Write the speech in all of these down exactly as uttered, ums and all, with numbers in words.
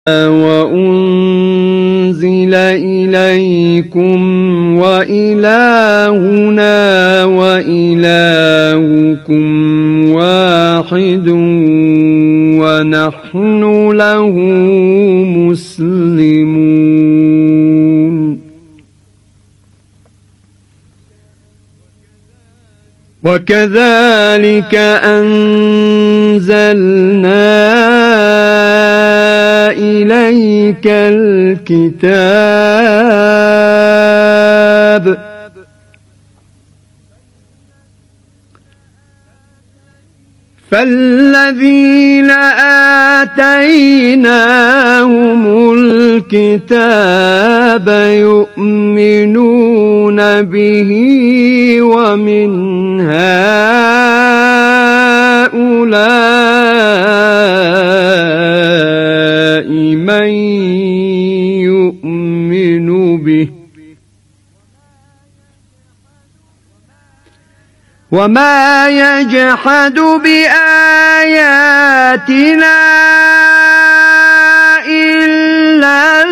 وأنزل إليكم وإلهنا وإلهكم واحد ونحن له مسلمون. وكذلك أنزلنا إليك الكتاب فالذين آتيناهم الكتاب يؤمنون به ومن هؤلاء من يؤمن به وما يجحد بآياتنا إلا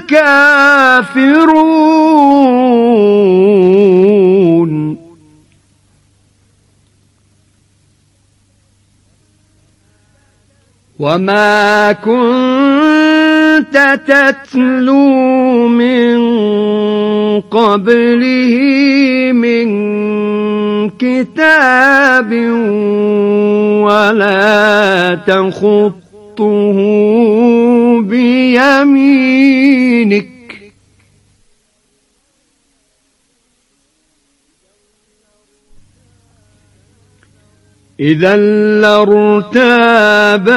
الكافرون. وما كنت تتلو من قبله من كتاب ولا تخطه بيمينك إذا لارتاب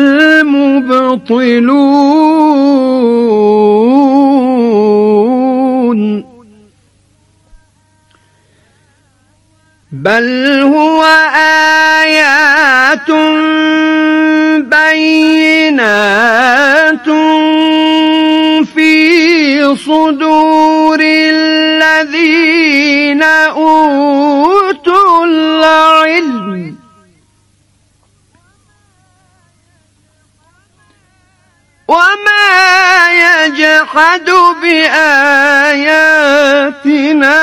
المبطلون بل هو آيات بينات في صدور الذين أوتوا العلم وما يجحد بآياتنا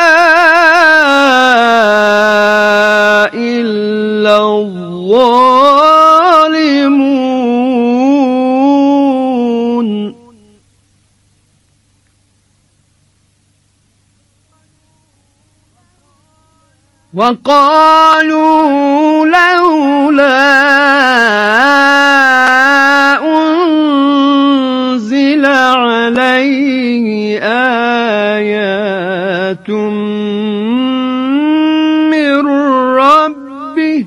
إلا الظالمون. وقالوا لولا أنزل عليه آيات من ربه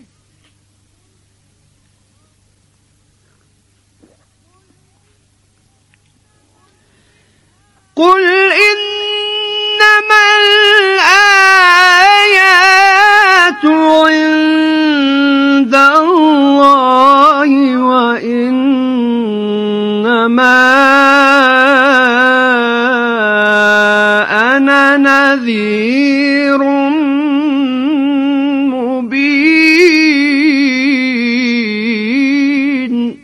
قل إنما الآيات عند الله وإنما أنا نذير مبين.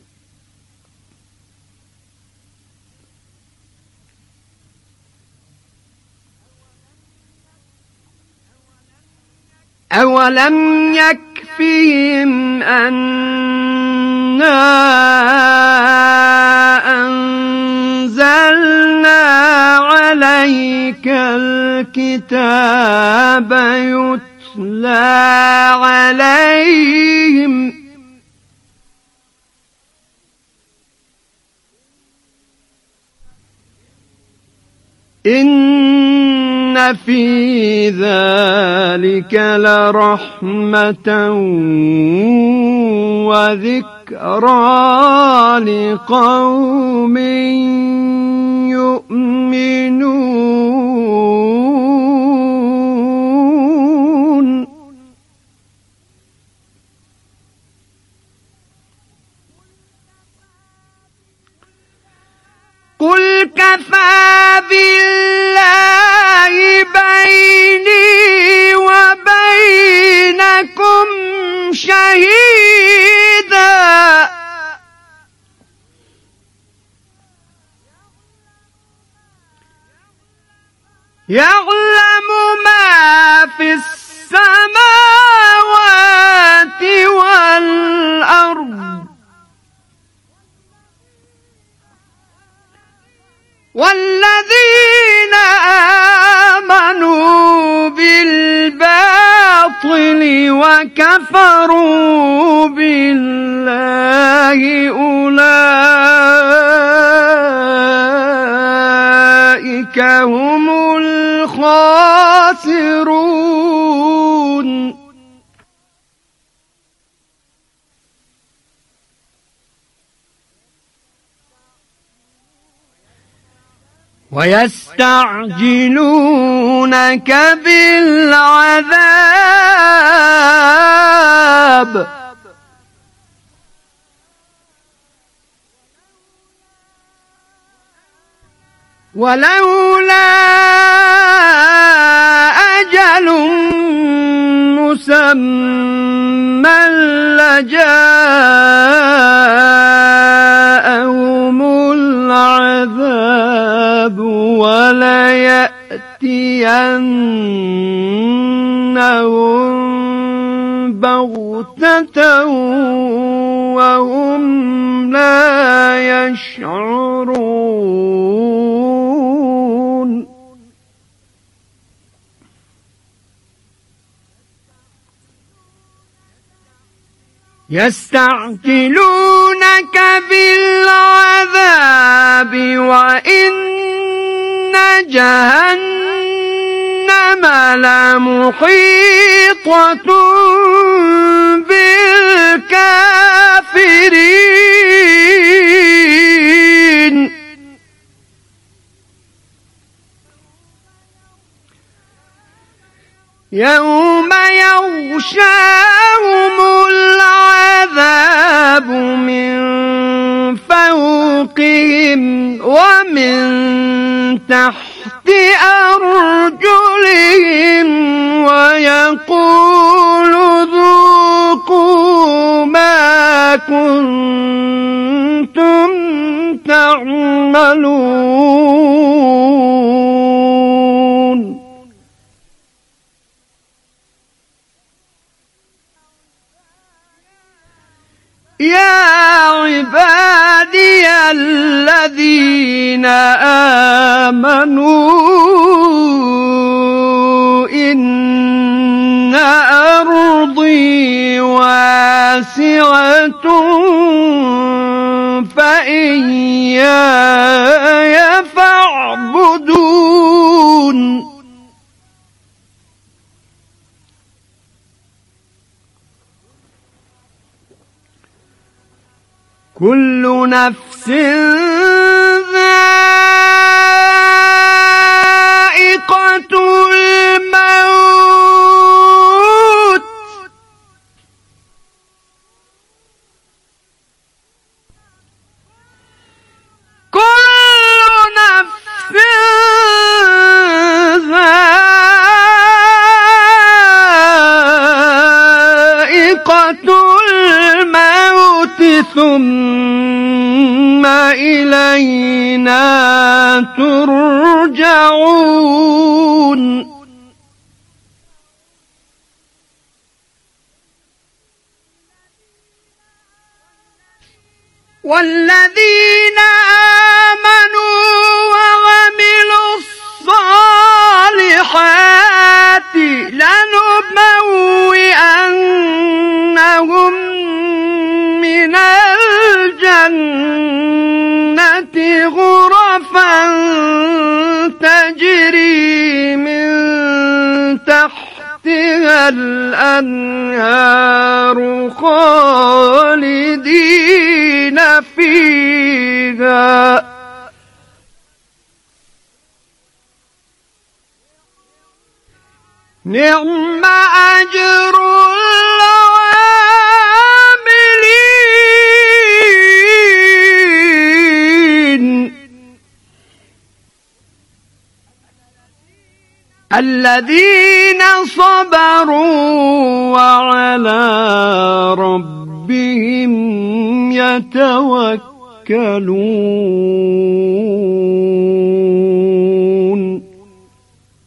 أولم يكفهم أنا أنزلنا عليك الكتاب يتلى عليهم إن في ذلك لرحمة وذكرى لقوم يؤمنون. قل كفى بالله بيني وبينكم شهيدا يعلم ما في السماوات والأرض والذين آمنوا بالباطل وكفروا بالله أولئك هم الخاسرون. ويستعجلونك بالعذاب ولولا أجل مسمى لجاءهم العذاب وليأتينهم بغتة وهم لا يشعرون. يستعجلونك بالعذاب وإن جهنم لمحيطة بالكافرين. يوم يغشاهم العذاب من فوقهم ومن تحت أرجلهم ويقول ذوقوا ما كنتم تعملون. يا عبادي الذين آمنوا إن أرضي واسعة فإياي فاعبدون. كل نفس ذائقة الموت كل نفس ذائقة الموت ثم إلينا ترجعون. والذين آمنوا وعملوا الصالحات لنبوئنهم من الجنة غرفا تجري من تحتها الأنهار خالدين فيها نعم أجر العاملين الذين صبروا وعلى ربهم يتوكلون.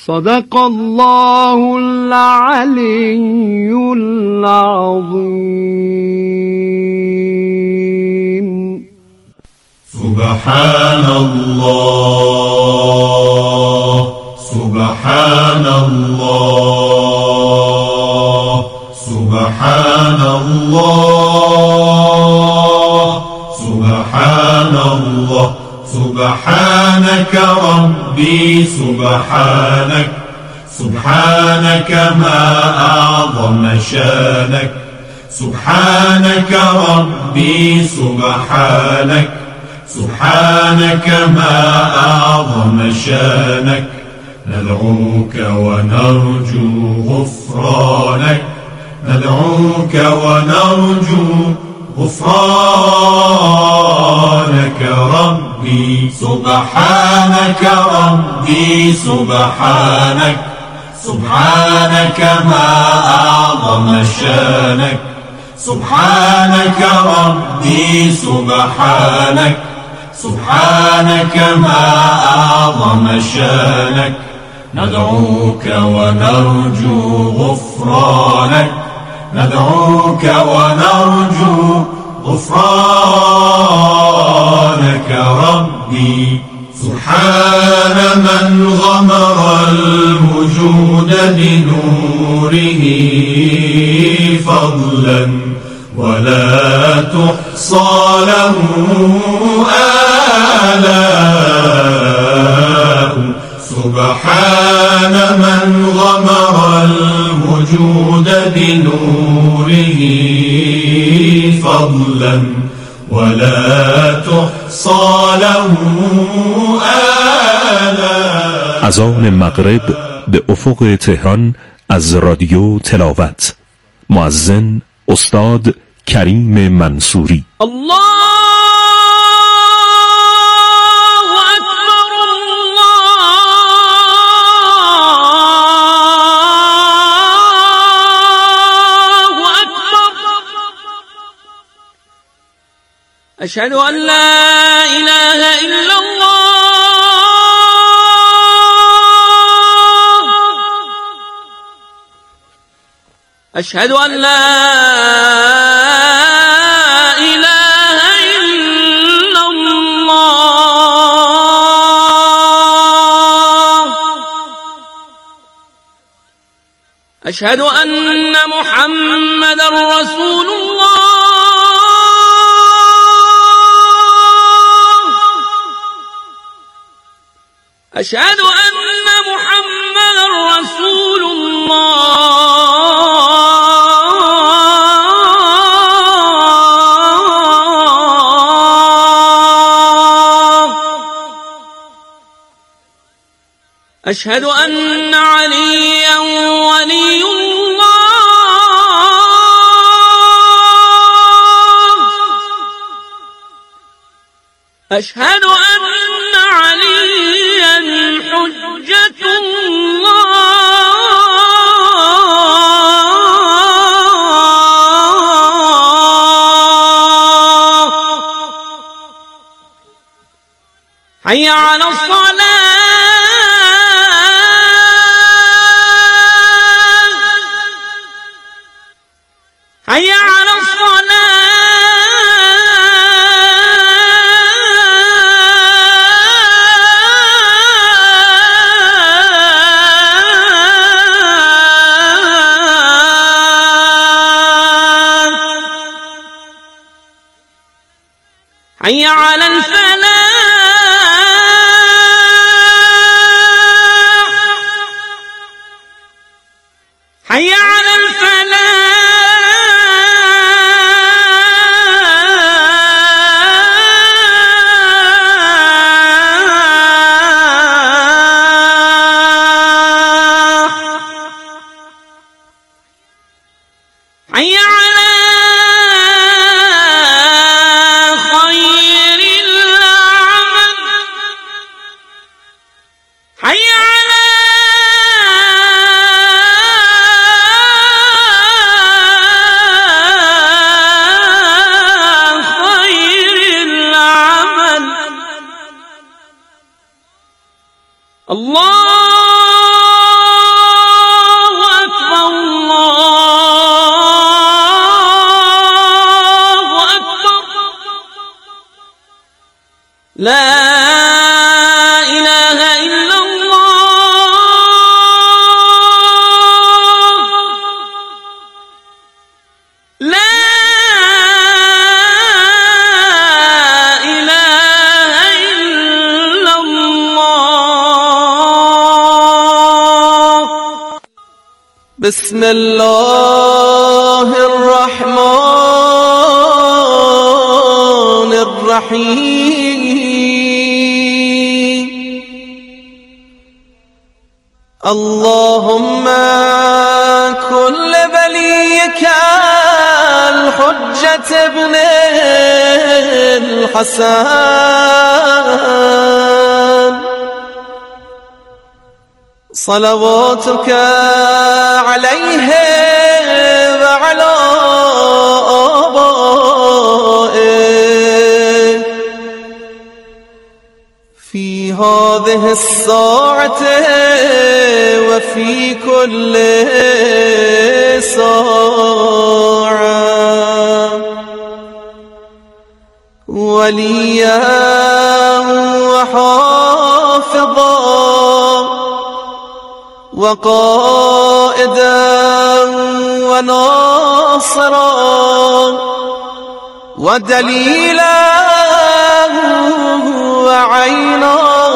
صدق الله العلي العظيم. سبحان الله سبحان الله سبحان الله سبحان الله سبحانك ربي سبحانك سبحانك ما أعظم شانك سبحانك ربي سبحانك سبحانك ما أعظم شانك ندعوك ونرجو غفرانك ندعوك ونرجو غفرانك ربي سبحانك ربي سبحانك سبحانك ما أعظم شانك سبحانك ربي سبحانك سبحانك ما أعظم شانك ندعوك ونرجو غفرانك ندعوك ونرجو غفرانك ربي سبحان من غمر الوجود بنوره فضلا ولا تحصى له آلاء سبحان من غمر الوجود بنوره فضلا ولا تحصى له آلاء. اذان مغرب به افق تهران از رادیو تلاوت. مؤذن استاد کریم منصوری. الله اکبر الله اکبر. اشهد ان لا اله الا الله. أشهد أن لا إله إلا الله. أشهد أن محمدا رسول الله. أشهد أن محمدا رسول الله. أشهد أن عليا ولي الله. أشهد أن عليا حجة الله. حي على الصلاة. حي على الصلاة. حي على الفلاح. حي على الفلاح. حي على خير العمل. حي على خير العمل. الله لا إله إلا الله لا إله إلا الله. بسم الله الرحمن الرحيم. اللهم كن لوليك الحجة ابن الحسن صلواتك عليه وعلى آبائه في هذه الساعة وفي كل ساعة وليا وحافظا وقائدا وناصرا ودليلا وعينا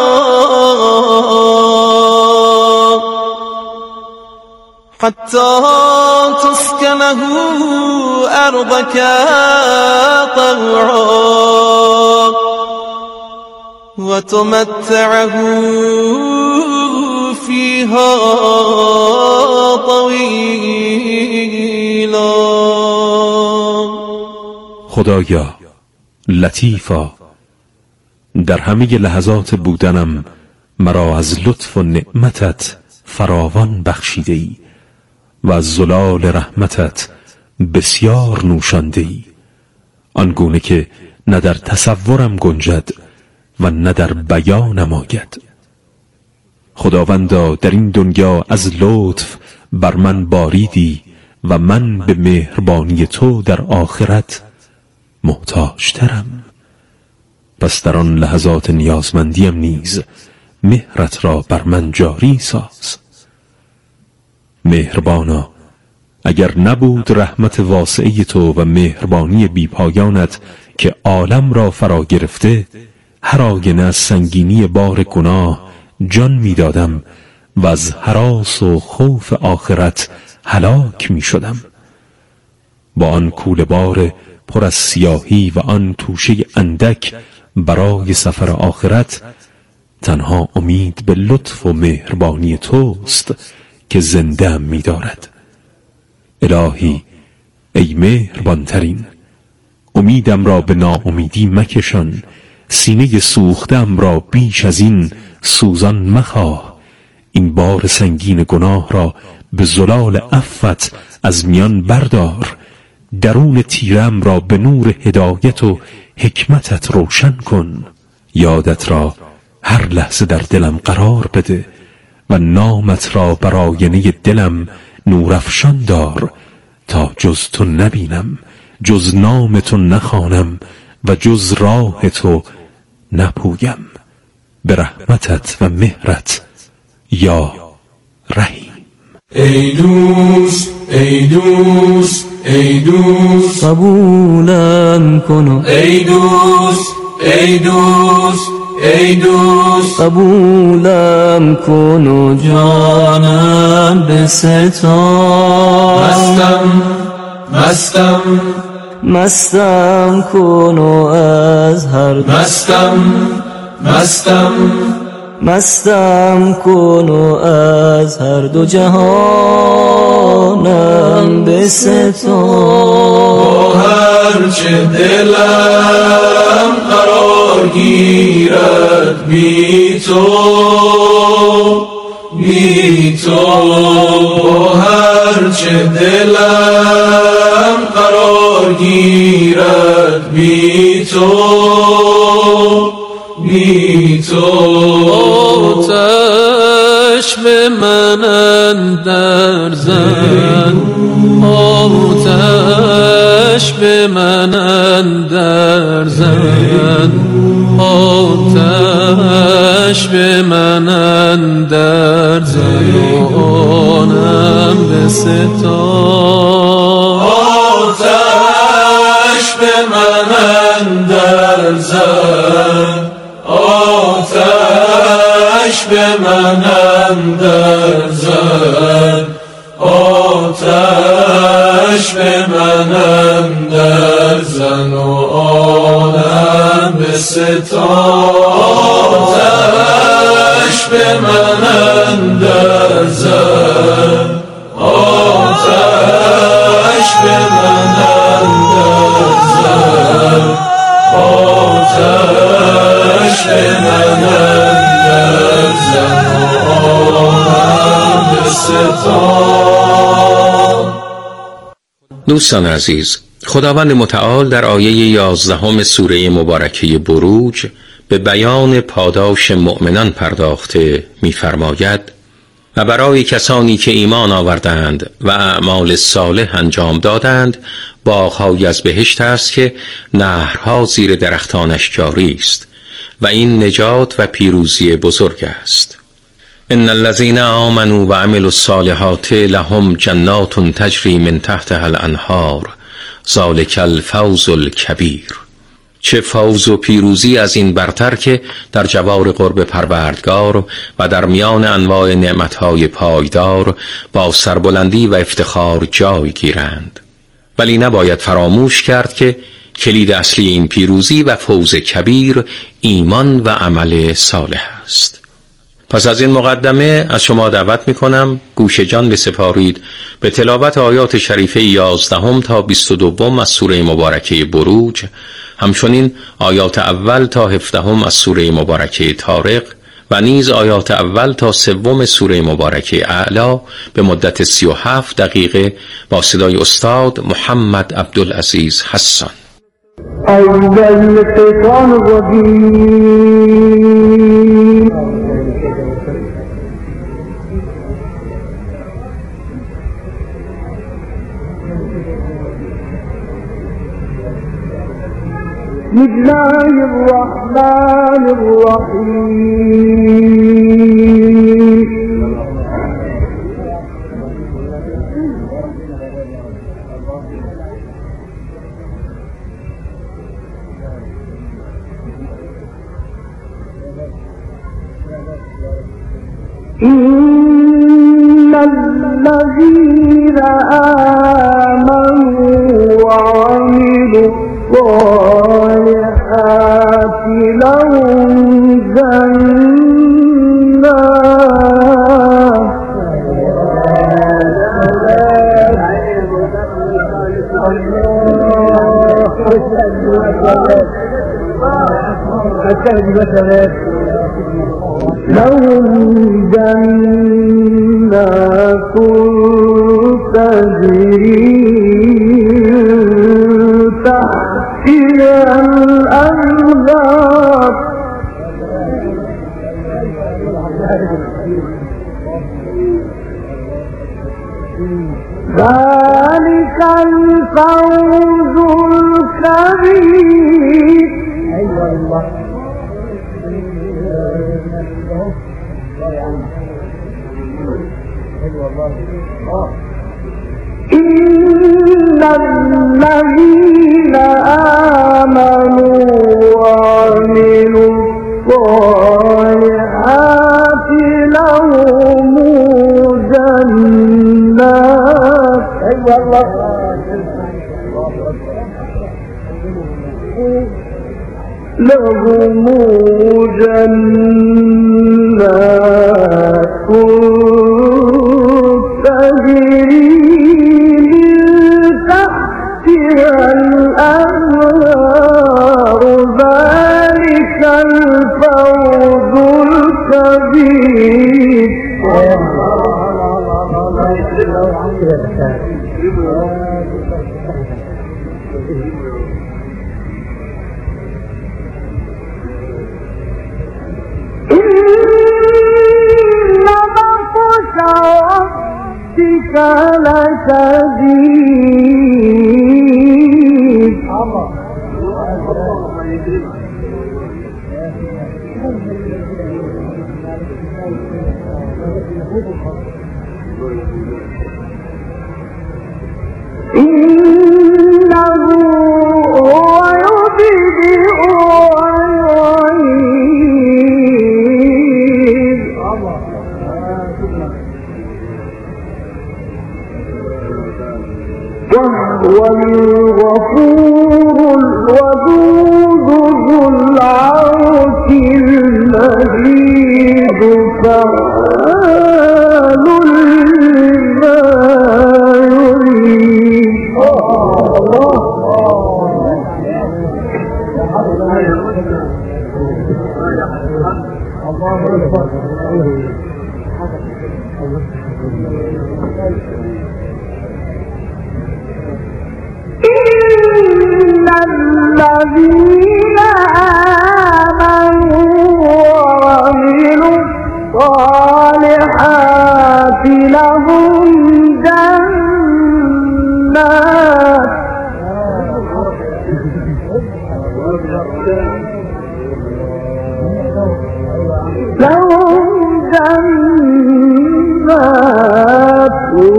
حتى تسكنه أرضك طوعا وتمتعه فيها طويلا. خدایا، لطیفا، در همه لحظات بودنم مرا از لطف و نعمتت فراوان بخشیده ای و از زلال رحمتت بسیار نوشانده ای، آنگونه که نه در تصورم گنجد و نه در بیانم آید. خداوندا، در این دنیا از لطف بر من باریدی و من به مهربانی تو در آخرت محتاج ترم. پس در آن لحظات نیازمندیم نیز مهرت را بر من جاری ساز. مهربانا، اگر نبود رحمت واسعه تو و مهربانی بیپایانت که عالم را فرا گرفته، هر آینه از سنگینی بار گناه جان می دادم و از هراس و خوف آخرت هلاک می شدم. با آن کوله بار پر از سیاهی و آن توشه اندک برای سفر آخرت، تنها امید به لطف و مهربانی توست که زنده می دارد. الهی، ای مهربانترین، امیدم را به ناامیدی مکشان، سینه سوختم را بیش از این سوزان مخواه. این بار سنگین گناه را به زلال عفوت از میان بردار، درون تیرم را به نور هدایت و حکمتت روشن کن. یادت را هر لحظه در دلم قرار بده و نامت را بر آینه دلم نورافشان دار، تا جز تو نبینم، جز نام تو نخوانم و جز راه تو نپویم. به رحمتت و مهرت یا رحیم. ای دوست، ای دوست، ای دوست، قبولم کنو. ای دوست، ای دوست، ای دوست، قبولم کنو جانم بستان. مستم، مستم، مستم کنو از هر دو، مستم، مستم، مستم کنو از هر دو جهانم بستان. با هر چه دلم قرار گیرد بی تو، بی تو، با هر چه دلم قرار گیرد بی تو، بی تو. آتش به من اندر زن، آتش به من اندر زن، آتش به من اندر زن و آنم بستان. آتش به من اندر زن، آتش به من اندر زن، آتش به من اندر زن و آنم بستان. آتش به من اندر زن، آتش به من اندر زن، آتش به من اندر زن و آنم بستان. دوستان عزیز، خداوند متعال در آیه یازدهم سوره مبارکه بروج به بیان پاداش مؤمنان پرداخته می‌فرماید: و برای کسانی که ایمان آوردند و اعمال صالح انجام دادند باغ‌هایی از بهشت است که نهرها زیر درختانش جاری است و این نجات و پیروزی بزرگ است. ان الذين آمنوا وعملوا الصالحات لهم جنات تجری من تحتها الانهار ذلک الفوز الکبیر. چه فوز و پیروزی از این برتر که در جوار قرب پروردگار و در میان انواع نعمتهای پایدار با سربلندی و افتخار جای گیرند. ولی نباید فراموش کرد که کلید اصلی این پیروزی و فوز کبیر ایمان و عمل صالح است. پس از این مقدمه از شما دعوت میکنم گوش جان بسپارید به تلاوت آیات شریفه یازدهم تا بیست و دوم از سوره مبارکه بروج، همچنین آیات اول تا هفدهم از سوره مبارکه طارق و نیز آیات اول تا سوم سوره مبارکه اعلی به مدت سی و هفت دقیقه با صدای استاد محمد عبدالعزیز حسان. أعوذ بالله من الشيطان الرجيم. بسم الله الرحمن الرحيم. إن الذين آمنوا وعملوا الصالحات لهم جنات لهم جنات تجري تحتها الأنهار ذلك الفوز الكبير. أيوة الله. إن الذين آمنوا وعملوا الصالحات لهم جنات أيوة الله لهم جنات تجري الأنهار ذلك الفوز الكبير. إن ربك لشديد إنه هو يبدئ ويعيد وهو الغفور الودود ذو العرش المجيد فعال لما يريد إن الذين آمنوا وعملوا الصالحات لهم جنات لهم جنات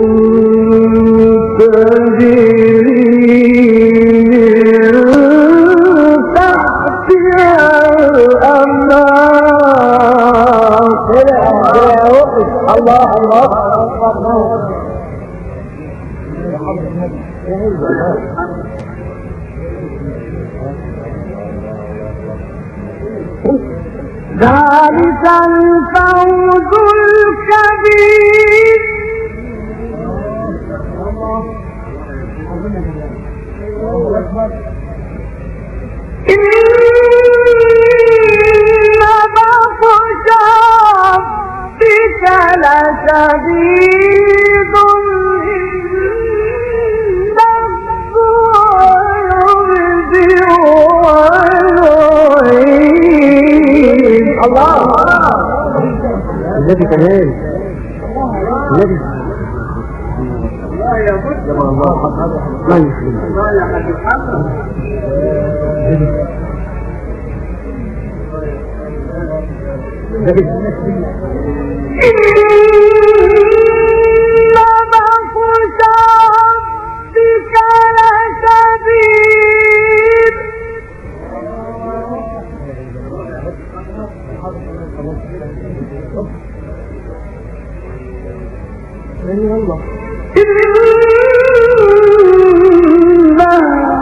الله الله ذلك الفوز الكبير إن بطش ربك لشديد إنه يبدئ ويعيد الله الذي كمان الذي لا يبد الله لا يسلم لا يحد محمد إن بطش ربك لشديد الله إنه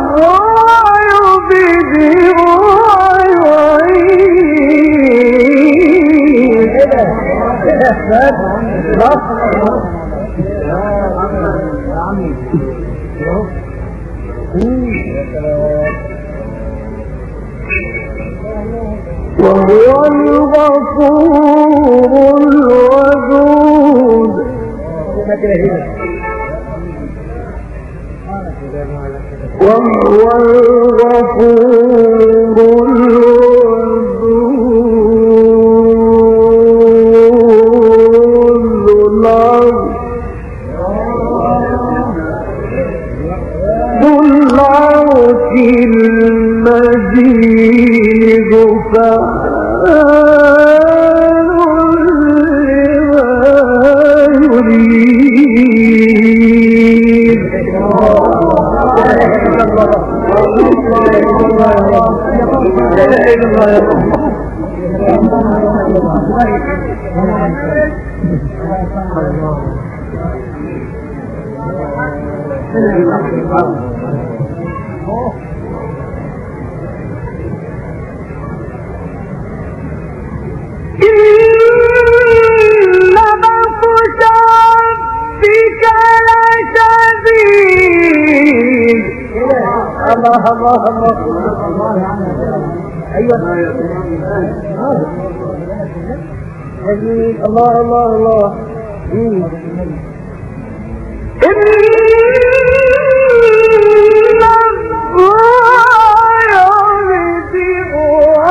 يبدئ وهو الغفور الودود وهو الغفور الودود ذو العرش المجيد فعال لما يريد إن بطش ربك لشديد الله الله الله أيوة الله الله الله إن